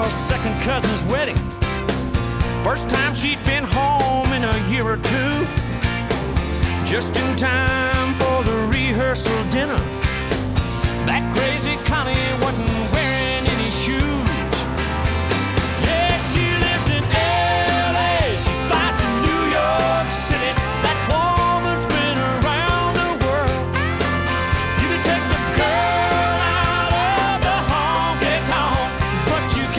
a second cousin's wedding. First time she'd been home in a year or two. Just in time for the rehearsal dinner, that crazy Connie